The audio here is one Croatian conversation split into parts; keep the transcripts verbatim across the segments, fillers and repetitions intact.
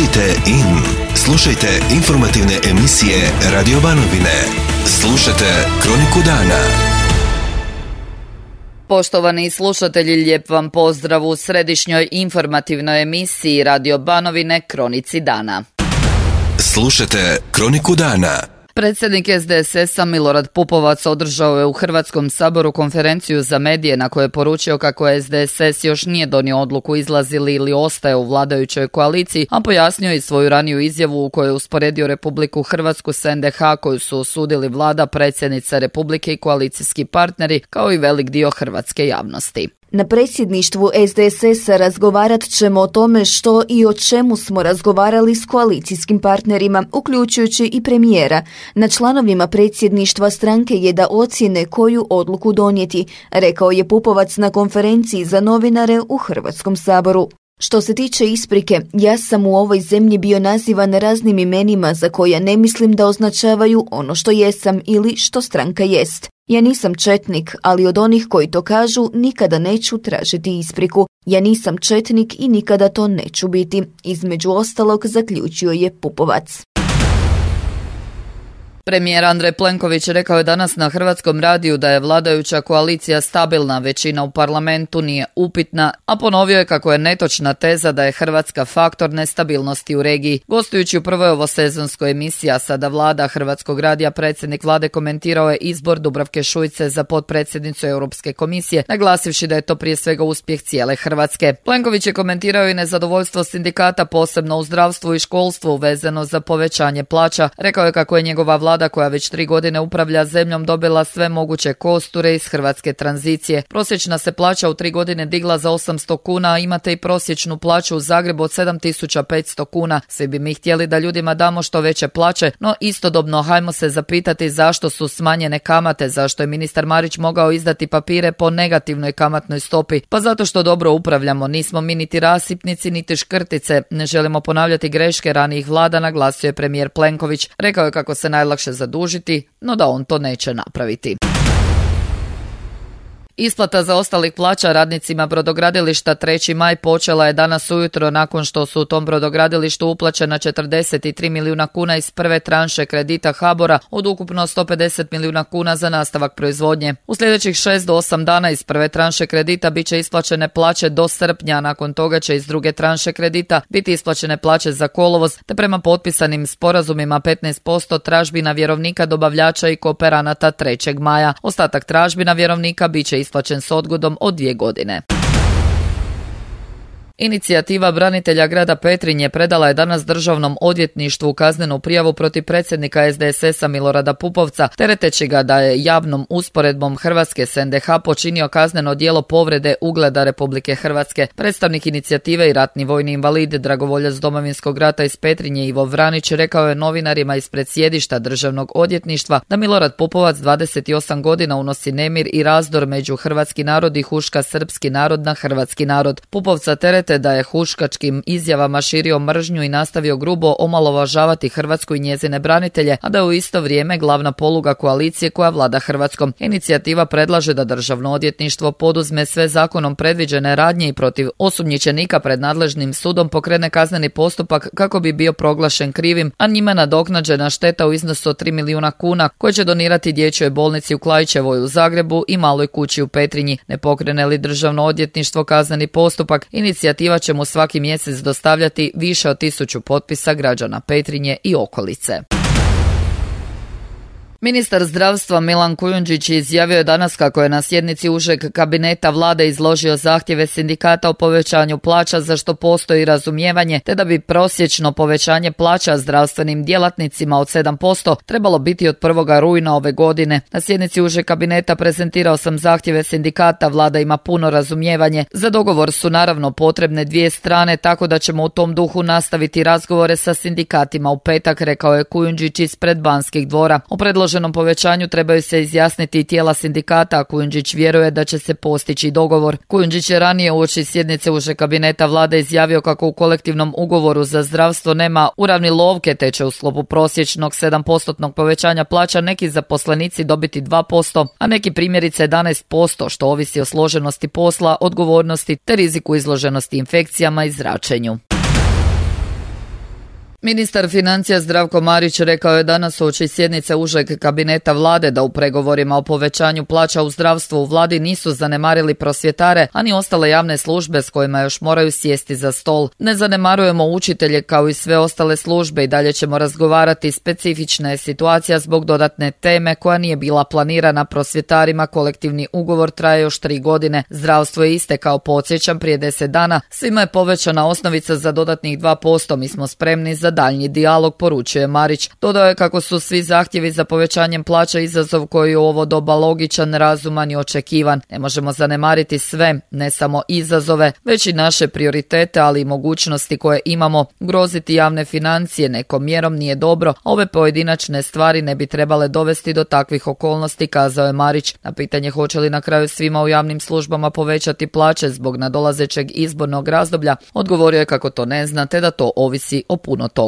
Budite in. Slušajte informativne emisije Radio Banovine. Slušajte Kroniku dana. Poštovani slušatelji, lijep vam pozdrav u središnjoj informativnoj emisiji Radio Banovine Kronici dana. Slušajte Kroniku dana. Predsjednik S D S S-a Milorad Pupovac održao je u Hrvatskom saboru konferenciju za medije na kojoj je poručio kako S D S S još nije donio odluku izlazi li ili ostaje u vladajućoj koaliciji, a pojasnio i svoju raniju izjavu u kojoj je usporedio Republiku Hrvatsku s N D H koju su osudili vlada, predsjednica Republike i koalicijski partneri, kao i velik dio hrvatske javnosti. Na predsjedništvu S D S S-a razgovarat ćemo o tome što i o čemu smo razgovarali s koalicijskim partnerima, uključujući i premijera. Na članovima predsjedništva stranke je da ocijene koju odluku donijeti, rekao je Pupovac na konferenciji za novinare u Hrvatskom saboru. Što se tiče isprike, ja sam u ovoj zemlji bio nazivan raznim imenima za koja ne mislim da označavaju ono što jesam ili što stranka jest. Ja nisam četnik, ali od onih koji to kažu nikada neću tražiti ispriku. Ja nisam četnik i nikada to neću biti, između ostalog zaključio je Pupovac. Premijer Andrej Plenković rekao je danas na Hrvatskom radiju da je vladajuća koalicija stabilna, većina u parlamentu nije upitna, a ponovio je kako je netočna teza da je Hrvatska faktor nestabilnosti u regiji. Gostujući u prvoj ovosezonskoj emisiji A sada vlada Hrvatskog radija, predsjednik vlade komentirao je izbor Dubravke Šuice za potpredsjednicu Europske komisije, naglasivši da je to prije svega uspjeh cijele Hrvatske. Plenković je komentirao i nezadovoljstvo sindikata, posebno u zdravstvu i školstvu vezano za povećanje plaća. Rekao je kako je njegova vlada Vlada koja već tri godine upravlja zemljom dobila sve moguće kosture iz hrvatske tranzicije. Prosječna se plaća u tri godine digla za osamsto kuna, a imate i prosječnu plaću u Zagrebu od sedam tisuća petsto kuna. Svi bi mi htjeli da ljudima damo što veće plaće, no istodobno hajmo se zapitati zašto su smanjene kamate, zašto je ministar Marić mogao izdati papire po negativnoj kamatnoj stopi. Pa zato što dobro upravljamo, nismo mi niti rasipnici niti škrtice, ne želimo ponavljati greške ranijih vlada, naglasio je premijer Plenković. Rekao je kako se najlakše zadužiti, no da on to neće napraviti. Isplata zaostalih plaća radnicima brodogradilišta treći maj počela je danas ujutro nakon što su u tom brodogradilištu uplaćena četrdeset tri milijuna kuna iz prve tranše kredita HABOR-a od ukupno sto pedeset milijuna kuna za nastavak proizvodnje. U sljedećih šest do osam dana iz prve tranše kredita bit će isplaćene plaće do srpnja, nakon toga će iz druge tranše kredita biti isplaćene plaće za kolovoz, te prema potpisanim sporazumima petnaest posto tražbina vjerovnika, dobavljača i kooperanata trećeg maja. Ostatak tražbina vjerovnika bit će isplaćen s odgodom od dvije godine. Inicijativa branitelja grada Petrinje predala je danas Državnom odvjetništvu kaznenu prijavu protiv predsjednika S D S S-a Milorada Pupovca, tereteći ga da je javnom usporedbom Hrvatske s N D H počinio kazneno djelo povrede ugleda Republike Hrvatske. Predstavnik inicijative i ratni vojni invalid, dragovoljac Domovinskog rata iz Petrinje Ivo Vranić rekao je novinarima ispred sjedišta Državnog odvjetništva da Milorad Pupovac dvadeset osam godina unosi nemir i razdor među hrvatski narod i huška srpski narod na hrvatski narod. Pupovca terete da je huškačkim izjavama širio mržnju i nastavio grubo omalovažavati Hrvatsku i njezine branitelje, a da je u isto vrijeme glavna poluga koalicije koja vlada Hrvatskom. Inicijativa predlaže da Državno odvjetništvo poduzme sve zakonom predviđene radnje i protiv osumnjičenika pred nadležnim sudom pokrene kazneni postupak kako bi bio proglašen krivim, a njime nadoknađena šteta u iznosu od tri milijuna kuna koje će donirati dječjoj bolnici u Klaićevoj u Zagrebu i maloj kući u Petrinji. Ne pokrene li Državno odvjetništvo kazneni postupak, inicijativa će mu svaki mjesec dostavljati više od tisuću potpisa građana Petrinje i okolice. Ministar zdravstva Milan Kujundžić izjavio je danas kako je na sjednici užeg kabineta vlade izložio zahtjeve sindikata o povećanju plaća za što postoji razumijevanje, te da bi prosječno povećanje plaća zdravstvenim djelatnicima od sedam posto trebalo biti od prvog rujna ove godine. Na sjednici užeg kabineta prezentirao sam zahtjeve sindikata, vlada ima puno razumijevanje. Za dogovor su naravno potrebne dvije strane, tako da ćemo u tom duhu nastaviti razgovore sa sindikatima u petak, rekao je Kujundžić ispred Banskih dvora. O predloženom povećanju trebaju se izjasniti i tijela sindikata, a Kujundžić vjeruje da će se postići dogovor. Kujundžić je ranije uoči sjednice užeg kabineta vlade izjavio kako u kolektivnom ugovoru za zdravstvo nema uravnilovke, te će u sklopu prosječnog sedam posto povećanja plaća neki zaposlenici dobiti dva posto, a neki primjerice jedanaest posto, što ovisi o složenosti posla, odgovornosti te riziku izloženosti infekcijama i zračenju. Ministar financija Zdravko Marić rekao je danas uoči sjednice užeg kabineta vlade da u pregovorima o povećanju plaća u zdravstvu u vladi nisu zanemarili prosvjetare, a ni ostale javne službe s kojima još moraju sjesti za stol. Ne zanemarujemo učitelje kao i sve ostale službe i dalje ćemo razgovarati. Specifična je situacija zbog dodatne teme koja nije bila planirana. Prosvjetarima kolektivni ugovor traje još tri godine. Zdravstvo je istekao, podsjećam, prije deset dana. Svima je povećana osnovica za dodatnih dva posto. Mi smo spremni za daljnji dijalog, poručuje Marić. Dodao je kako su svi zahtjevi za povećanjem plaća izazov koji je u ovo doba logičan, razuman i očekivan. Ne možemo zanemariti sve, ne samo izazove, već i naše prioritete, ali i mogućnosti koje imamo. Groziti javne financije nekom mjerom nije dobro. Ove pojedinačne stvari ne bi trebale dovesti do takvih okolnosti, kazao je Marić. Na pitanje hoće li na kraju svima u javnim službama povećati plaće zbog nadolazećeg izbornog razdoblja, odgovorio je kako to ne zna te da to ovisi o puno toga.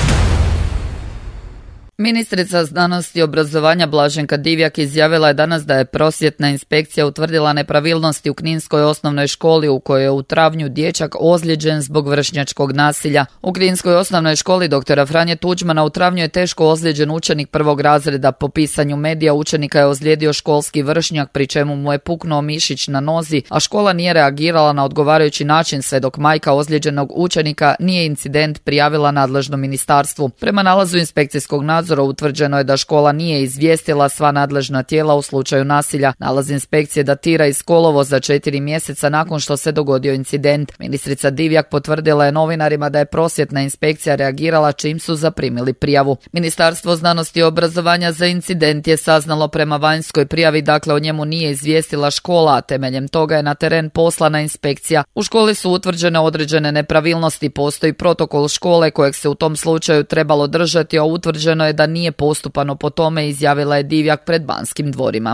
Ministrica znanosti i obrazovanja Blaženka Divjak izjavila je danas da je prosvjetna inspekcija utvrdila nepravilnosti u Kninskoj osnovnoj školi u kojoj je u travnju dječak ozlijeđen zbog vršnjačkog nasilja. U Kninskoj osnovnoj školi doktora Franje Tuđmana u travnju je teško ozlijeđen učenik prvog razreda. Po pisanju medija učenika je ozlijedio školski vršnjak, pri čemu mu je puknuo mišić na nozi, a škola nije reagirala na odgovarajući način sve dok majka ozlijeđenog učenika nije incident prijavila nadležnom ministarstvu. Prema nalazu inspekcijskog nadzora utvrđeno je da škola nije izvijestila sva nadležna tijela u slučaju nasilja. Nalaz inspekcije datira iz kolovoza četiri mjeseca nakon što se dogodio incident. Ministrica Divjak potvrdila je novinarima da je prosvjetna inspekcija reagirala čim su zaprimili prijavu. Ministarstvo znanosti i obrazovanja za incident je saznalo prema vanjskoj prijavi, dakle o njemu nije izvijestila škola, a temeljem toga je na teren poslana inspekcija. U školi su utvrđene određene nepravilnosti, postoji protokol škole kojeg se u tom slučaju trebalo držati, a utvrđeno je da nije postupano po tome, izjavila je Divjak pred Banskim dvorima.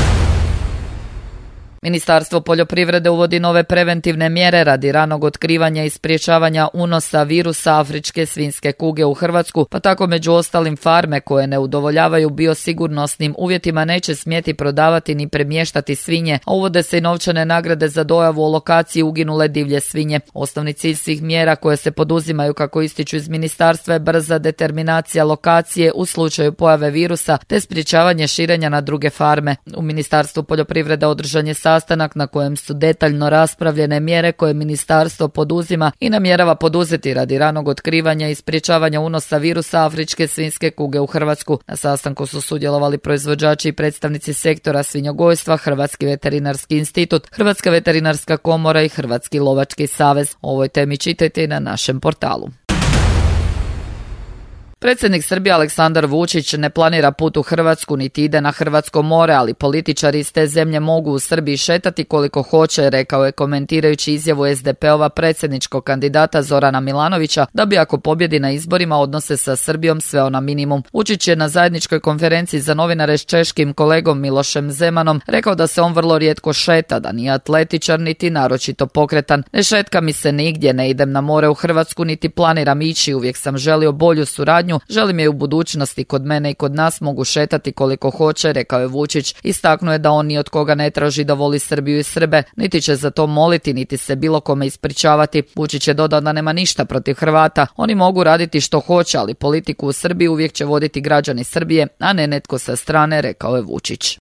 Ministarstvo poljoprivrede uvodi nove preventivne mjere radi ranog otkrivanja i sprječavanja unosa virusa afričke svinjske kuge u Hrvatsku, pa tako među ostalim farme koje ne udovoljavaju biosigurnosnim uvjetima neće smjeti prodavati ni premještati svinje, a uvode se i novčane nagrade za dojavu o lokaciji uginule divlje svinje. Osnovni cilj svih mjera koje se poduzimaju, kako ističu iz ministarstva, je brza determinacija lokacije u slučaju pojave virusa te sprječavanje širenja na druge farme. U Ministarstvu poljoprivrede održan je sastanak na kojem su detaljno raspravljene mjere koje ministarstvo poduzima i namjerava poduzeti radi ranog otkrivanja i sprječavanja unosa virusa afričke svinjske kuge u Hrvatsku. Na sastanku su sudjelovali proizvođači i predstavnici sektora svinjogojstva, Hrvatski veterinarski institut, Hrvatska veterinarska komora i Hrvatski lovački savez. O ovoj temi čitajte i na našem portalu. Predsjednik Srbije Aleksandar Vučić ne planira put u Hrvatsku niti ide na hrvatsko more, ali političari iz te zemlje mogu u Srbiji šetati koliko hoće, rekao je komentirajući izjavu es de pe-ova predsjedničkog kandidata Zorana Milanovića da bi ako pobjedi na izborima odnose sa Srbijom sveo na minimum. Vučić je na zajedničkoj konferenciji za novinare s češkim kolegom Milošem Zemanom rekao da se on vrlo rijetko šeta, da nije atletičar niti naročito pokretan. Ne šetka mi se nigdje, ne idem na more u Hrvatsku niti planiram ići, uvijek sam želio bolju suradnju, želim je u budućnosti, kod mene i kod nas mogu šetati koliko hoće, rekao je Vučić. Istaknuo je da on ni od koga ne traži da voli Srbiju i Srbe, niti će za to moliti, niti se bilo kome ispričavati. Vučić je dodao da nema ništa protiv Hrvata, oni mogu raditi što hoće, ali politiku u Srbiji uvijek će voditi građani Srbije, a ne netko sa strane, rekao je Vučić.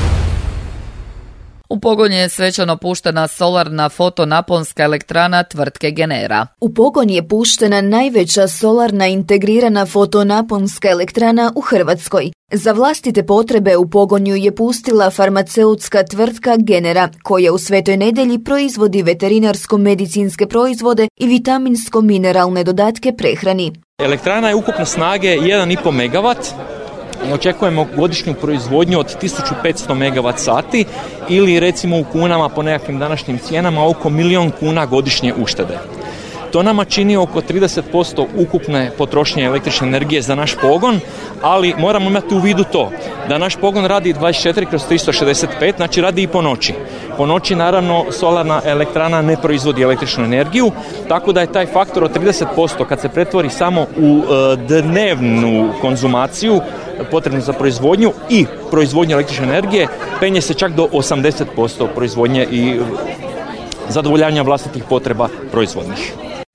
U pogon je svečano puštena solarna fotonaponska elektrana tvrtke Genera. U pogon je puštena najveća solarna integrirana fotonaponska elektrana u Hrvatskoj. Za vlastite potrebe u pogonju je pustila farmaceutska tvrtka Genera, koja u Svetoj Nedelji proizvodi veterinarsko-medicinske proizvode i vitaminsko-mineralne dodatke prehrani. Elektrana je ukupne snage jedan i pol megavat. Očekujemo godišnju proizvodnju od tisuću petsto megavat sati ili recimo u kunama po nekakvim današnjim cijenama oko milijon kuna godišnje uštede. To nama čini oko trideset posto ukupne potrošnje električne energije za naš pogon, ali moramo imati u vidu to da naš pogon radi dvadeset četiri kroz tristo šezdeset pet, znači radi i po noći. Po noći naravno solarna elektrana ne proizvodi električnu energiju, tako da je taj faktor od trideset posto kad se pretvori samo u e, dnevnu konzumaciju potrebnu za proizvodnju i proizvodnju električne energije, penje se čak do osamdeset posto proizvodnje i zadovoljavanja vlastitih potreba proizvodnih.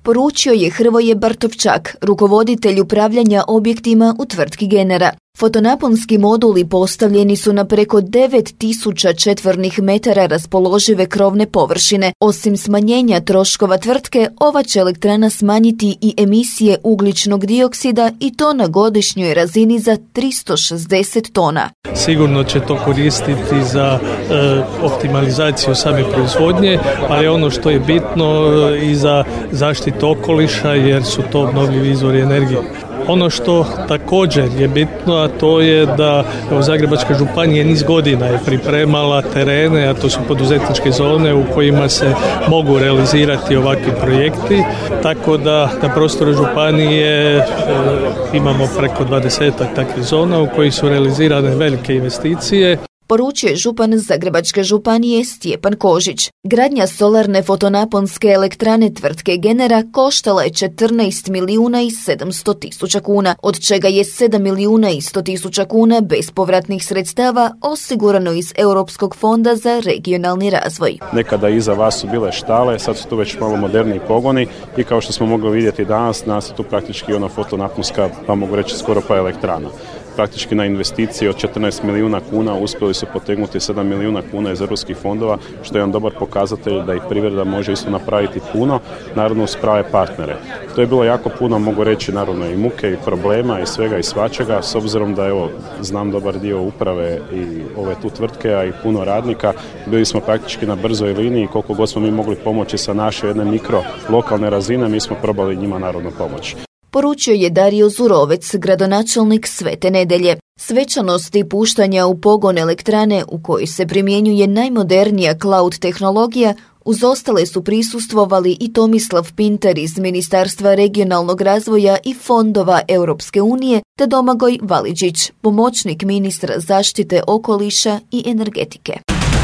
poručio je Hrvoje Bartovčak, rukovoditelj upravljanja objektima u tvrtki Genera. Fotonaponski moduli postavljeni su na preko devet tisuća četvornih metara raspoložive krovne površine. Osim smanjenja troškova tvrtke, ova će elektrana smanjiti i emisije ugljičnog dioksida i to na godišnjoj razini za tristo šezdeset tona. Sigurno će to koristiti za e, optimalizaciju same proizvodnje, ali ono što je bitno e, i za zaštitu okoliša jer su to obnovljivi izvori energije. Ono što također je bitno, a to je da evo, Zagrebačka županija niz godina je pripremala terene, a to su poduzetničke zone u kojima se mogu realizirati ovakvi projekti, tako da na prostoru županije e, imamo preko dvadesetak takvih zona u kojih su realizirane velike investicije. Poručio je župan Zagrebačke županije Stjepan Kožić. Gradnja solarne fotonaponske elektrane tvrtke Genera koštala je četrnaest milijuna i sedamsto tisuća kuna, od čega je sedam milijuna i sto tisuća kuna bespovratnih sredstava osigurano iz Europskog fonda za regionalni razvoj. Nekada iza vas su bile štale, sad su tu već malo moderniji pogoni i kao što smo mogli vidjeti danas, danas je tu praktički ona fotonaponska, pa mogu reći skoro pa elektrana. Praktički na investicije od četrnaest milijuna kuna uspjeli su potegnuti sedam milijuna kuna iz europskih fondova, što je jedan dobar pokazatelj da i privreda može isto napraviti puno, naravno uz prave partnere. To je bilo jako puno, mogu reći, naravno i muke i problema i svega i svačega, s obzirom da evo, znam dobar dio uprave i ove tu tvrtke, a i puno radnika, bili smo praktički na brzoj liniji, koliko god smo mi mogli pomoći sa naše jedne mikro lokalne razine, mi smo probali njima naravno pomoći. Poručio je Dario Zurovec, gradonačelnik Svete Nedelje. Svečanosti puštanja u pogon elektrane u kojoj se primjenjuje najmodernija cloud tehnologija, uz ostale su prisustvovali i Tomislav Pinter iz Ministarstva regionalnog razvoja i fondova Europske unije, te Domagoj Validžić, pomoćnik ministra zaštite okoliša i energetike.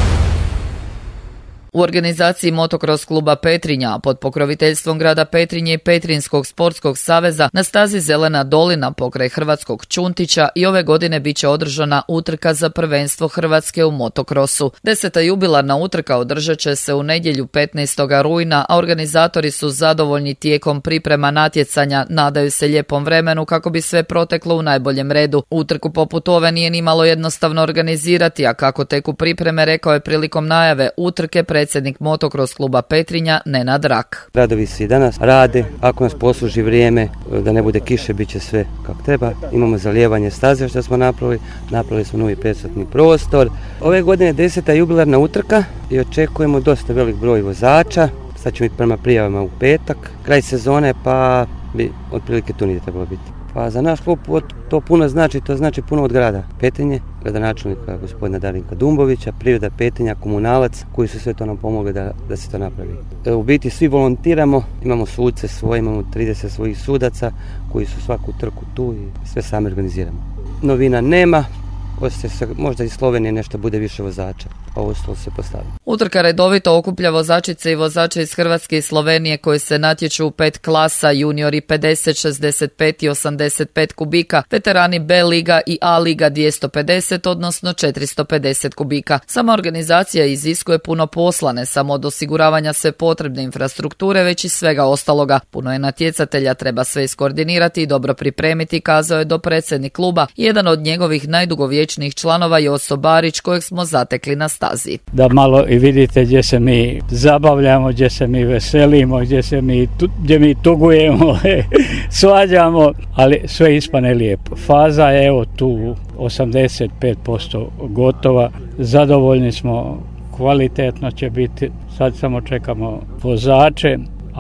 U organizaciji Motocross kluba Petrinja pod pokroviteljstvom grada Petrinje i Petrinjskog sportskog saveza na stazi Zelena dolina pokraj Hrvatskog Čuntića i ove godine bit će održana utrka za prvenstvo Hrvatske u motokrosu. Deseta jubilarna utrka održat će se u nedjelju petnaestog rujna, a organizatori su zadovoljni tijekom priprema natjecanja, nadaju se lijepom vremenu kako bi sve proteklo u najboljem redu. Utrku poput ove nije nimalo jednostavno organizirati, a kako teku pripreme rekao je prilikom najave utrke predsjednik Motocross kluba Petrinja Nenad Rak. Radovi se i danas rade, ako nas posluži vrijeme, da ne bude kiše, bit će sve kako treba. Imamo zalijevanje staze što smo napravili, napravili smo novi presatni prostor. Ove godine je deseta jubilarna utrka i očekujemo dosta velik broj vozača. Sad ćemo biti prema prijavama u petak, kraj sezone, pa bi otprilike tu nije trebalo biti. Pa za naš klub to puno znači, to znači puno od grada Petrinje, gradonačelnika gospodina Darinka Dumbovića, privreda Petrinja, komunalac, koji su sve to nam pomogli da, da se to napravi. E, u biti svi volontiramo, imamo suce svoje, imamo trideset svojih sudaca koji su svaku trku tu i sve sami organiziramo. Novina nema, se, možda iz Slovenije nešto bude više vozača, a ovo se postavi. Utrka redovito okuplja vozačice i vozače iz Hrvatske i Slovenije koji se natječu u pet klasa, juniori pedeset, šezdeset pet i osamdeset pet kubika, veterani B liga i A liga dvjesto pedeset, odnosno četiristo pedeset kubika. Sama organizacija iziskuje puno posla, ne samo od osiguravanja sve potrebne infrastrukture, već i svega ostaloga. Puno je natjecatelja, treba sve iskoordinirati i dobro pripremiti, kazao je dopredsjednik kluba, jedan od njegovih najdugovječnijih članova Joso Barić, kojeg smo zatekli na stazi. Da malo i vidite gdje se mi zabavljamo, gdje se mi veselimo, gdje se mi, gdje mi tugujemo, svađamo, ali sve ispane lijepo. Faza je evo tu osamdeset pet posto gotova, zadovoljni smo, kvalitetno će biti, sad samo čekamo vozače,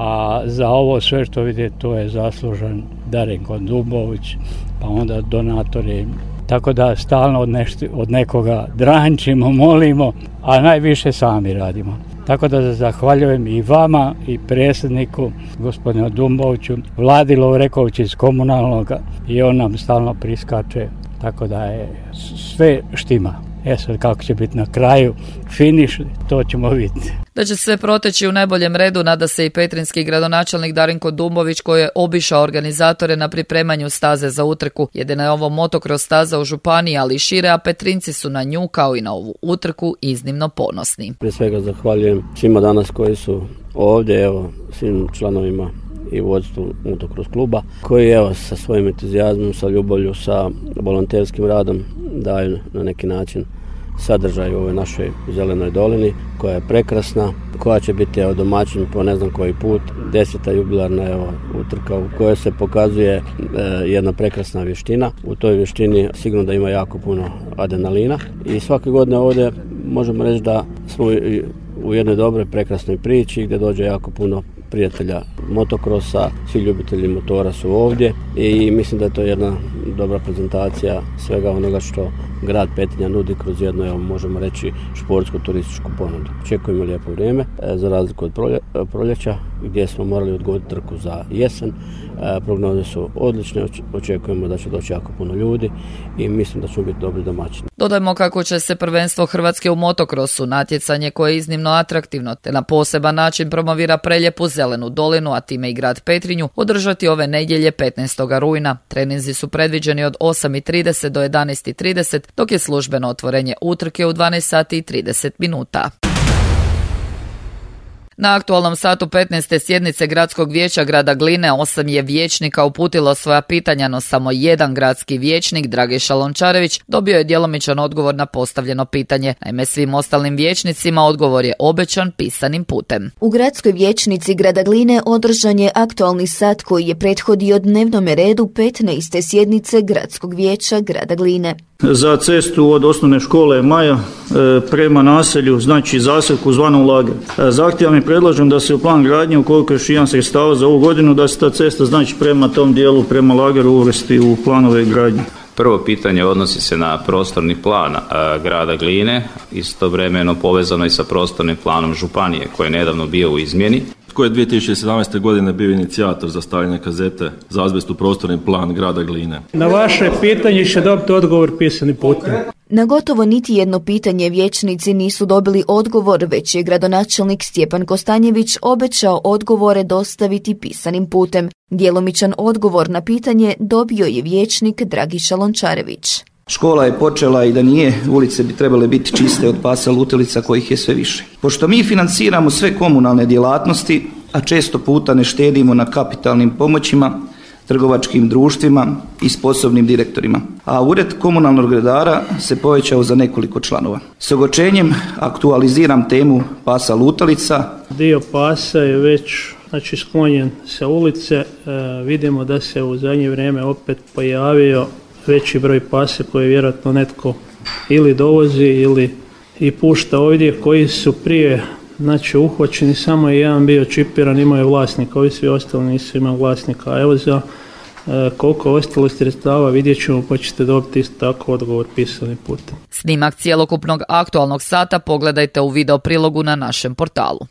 a za ovo sve što vidite to je zaslužan Darinko Dumbović, pa onda donatori. Tako da stalno od, nešti, od nekoga drančimo, molimo, a najviše sami radimo. Tako da zahvaljujem i vama i predsjedniku, gospodinu Dumboviću, Vladi Lovreković iz komunalnog, i on nam stalno priskače, tako da je sve štima. E sad kako će biti na kraju finiš, to ćemo vidjeti. Da će sve proteći u najboljem redu nada se i petrinjski gradonačelnik Darinko Dumbović, koji je obišao organizatore na pripremanju staze za utrku. Jedina je ovo motocross staza u županiji, ali i šire, a Petrinjci su na nju kao i na ovu utrku iznimno ponosni. Prije svega zahvaljujem svima danas koji su ovdje, evo svim članovima i vodstvu motocross kluba koji evo sa svojim entuzijazmom, sa ljubavlju, sa volonterskim radom daju na neki način sadržaj u ovoj našoj zelenoj dolini koja je prekrasna, koja će biti evo, domaćin po ne znam koji put, deseta jubilarna evo, utrka u kojoj se pokazuje e, jedna prekrasna vještina. U toj vještini sigurno da ima jako puno adrenalina i svake godine ovdje možemo reći da smo u jednoj dobroj prekrasnoj priči gdje dođe jako puno prijatelja motokrosa, svi ljubitelji motora su ovdje i mislim da je to jedna dobra prezentacija svega onoga što grad Petrinja nudi kroz jednu, evo, možemo reći, športsku turističku ponudu. Očekujemo lijepo vrijeme, za razliku od prolje, proljeća gdje smo morali odgoditi trku za jesen. Prognoze su odlične, očekujemo da će doći jako puno ljudi i mislim da ćemo biti dobri domaćini. Dodajmo kako će se prvenstvo Hrvatske u motokrosu, natjecanje koje je iznimno atraktivno te na poseban način promovira prelijepu zelenu dolinu, a time i grad Petrinju, održati ove nedjelje petnaestog rujna. Treninzi su predviđeni od osam i trideset do jedanaest i trideset, dok je službeno otvorenje utrke u dvanaest sati i trideset minuta. Na aktualnom satu petnaeste sjednice Gradskog vijeća grada Gline osam je vijećnika uputilo svoja pitanja, no samo jedan gradski vijećnik, Dragiša Lončarević, dobio je djelomičan odgovor na postavljeno pitanje. Naime, svim ostalim vijećnicima odgovor je obećan pisanim putem. U Gradskoj vijećnici grada Gline održan je aktualni sat koji je prethodio dnevnome redu petnaeste sjednice Gradskog vijeća grada Gline. Za cestu od osnovne škole Maja e, prema naselju, znači zaselku zvanom Lager. E, Zahtijevam i predlažem da se u plan gradnje, ukoliko još imam sredstava za ovu godinu, da se ta cesta znači prema tom dijelu, prema Lageru uvrsti u planove gradnje. Prvo pitanje odnosi se na prostorni plan a, grada Gline, istovremeno povezano i sa prostornim planom županije koji je nedavno bio u izmjeni. Tko je dvije tisuće sedamnaeste. godine bio inicijator za stavljanje kazete za azbest u prostorni plan grada Gline? Na vaše pitanje će dobiti odgovor pisani putem. Na gotovo niti jedno pitanje vijećnici nisu dobili odgovor, već je gradonačelnik Stjepan Kostanjević obećao odgovore dostaviti pisanim putem. Djelomičan odgovor na pitanje dobio je vijećnik Dragiša Lončarević. Škola je počela i da nije, ulice bi trebale biti čiste od pasa lutalica kojih je sve više. Pošto mi financiramo sve komunalne djelatnosti, a često puta ne štedimo na kapitalnim pomoćima, trgovačkim društvima i sposobnim direktorima. A ured komunalnog redara se povećao za nekoliko članova. S ogorčenjem aktualiziram temu pasa lutalica. Dio pasa je već znači, sklonjen sa ulice. E, vidimo da se u zadnje vrijeme opet pojavio veći broj pasa koje vjerojatno netko ili dovozi ili i pušta ovdje, koji su prije znači uhvaćeni, samo je jedan bio čipiran, imao je vlasnika, ovi svi ostali nisu imali vlasnika. A evo za e, koliko ostalo sredstava vidjet ćemo, pa ćete dobiti isto tako odgovor pisanim putem. Snimak cjelokupnog aktualnog sata pogledajte u video prilogu na našem portalu.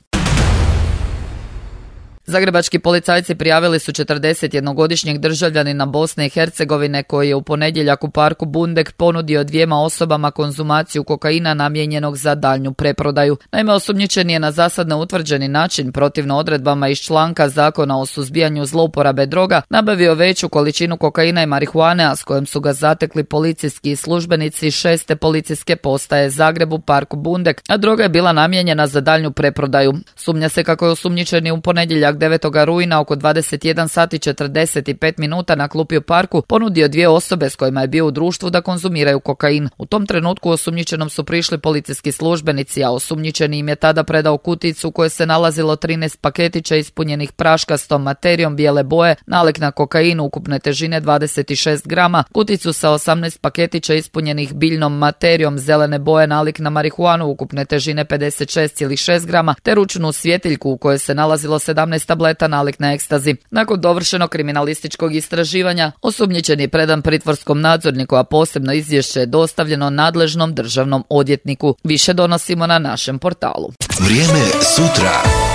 Zagrebački policajci prijavili su četrdesetjednogodišnjeg državljanina Bosne i Hercegovine koji je u ponedjeljak u parku Bundek ponudio dvijema osobama konzumaciju kokaina namijenjenog za daljnju preprodaju. Naime, osumnjičeni je na zasad neutvrđeni način, protivno odredbama iz članka Zakona o suzbijanju zlouporabe droga, nabavio veću količinu kokaina i marihuane, a s kojom su ga zatekli policijski službenici šeste policijske postaje Zagreb u parku Bundek, a droga je bila namijenjena za daljnju preprodaju. Sumnja se kako je osumnjičeni u ponedjeljak devetog rujna oko dvadeset jedan sati četrdeset pet minuta na klupi u parku ponudio dvije osobe s kojima je bio u društvu da konzumiraju kokain. U tom trenutku osumnjičenom su prišli policijski službenici, a osumnjičeni im je tada predao kuticu u kojoj se nalazilo trinaest paketića ispunjenih praškastom materijom bijele boje, nalik na kokain ukupne težine dvadeset šest grama, kuticu sa osamnaest paketića ispunjenih biljnom materijom zelene boje nalik na marihuanu ukupne težine pedeset šest zarez šest grama, te ručnu svjetiljku u kojoj se nalazilo sedamnaest tableta nalik na ekstazi. Nakon dovršenog kriminalističkog istraživanja, osumnjičeni je predan pritvorskom nadzorniku, a posebno izvješće je dostavljeno nadležnom državnom odvjetniku. Više donosimo na našem portalu. Vrijeme sutra.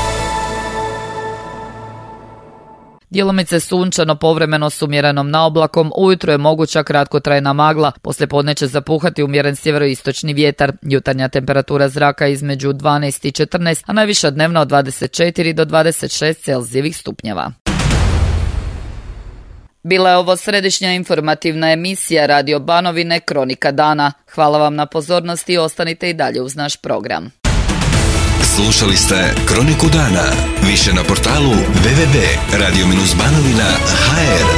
Djelomice sunčano, povremeno s umjerenom naoblakom, ujutro je moguća kratkotrajna magla, poslijepodne će zapuhati umjeren sjeveroistočni vjetar. Jutarnja temperatura zraka između dvanaest i četrnaest, a najviša dnevna od dvadeset četiri do dvadeset šest Celzijevih stupnjeva. Bila je ovo središnja informativna emisija Radio Banovine Kronika dana. Hvala vam na pozornosti i ostanite i dalje uz naš program. Slušali ste Kroniku dana. Više na portalu w w w tačka radio banovina tačka h r.